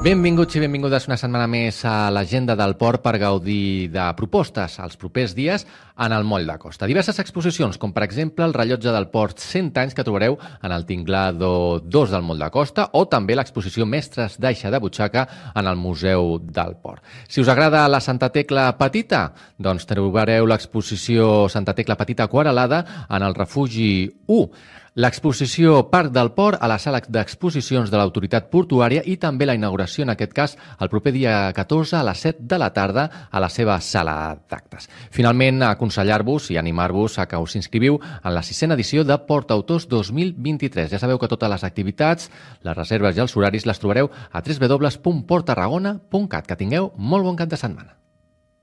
Benvinguts i benvingudes una setmana més a l'agenda del port per gaudir de propostes els propers dies en el moll de costa. Diverses exposicions, com per exemple el rellotge del port 100 anys que trobareu en el Tinglado 2 del moll de costa o també l'exposició Mestres d'Aixa de Butxaca en el Museu del Port. Si us agrada la Santa Tecla Petita, doncs trobareu l'exposició Santa Tecla Petita Aquarelada en el Refugi 1. L'exposició Parc del Port a la sala d'exposicions de l'Autoritat Portuària i també la inauguració, en aquest cas, el proper dia 14 a les 7 de la tarda a la seva sala d'actes. Finalment, aconsellar-vos i animar-vos a que us inscriviu en la 6a edició de Port Autors 2023. Ja sabeu que totes les activitats, les reserves i els horaris les trobareu a www.porttarragona.cat. Que tingueu molt bon cap de setmana.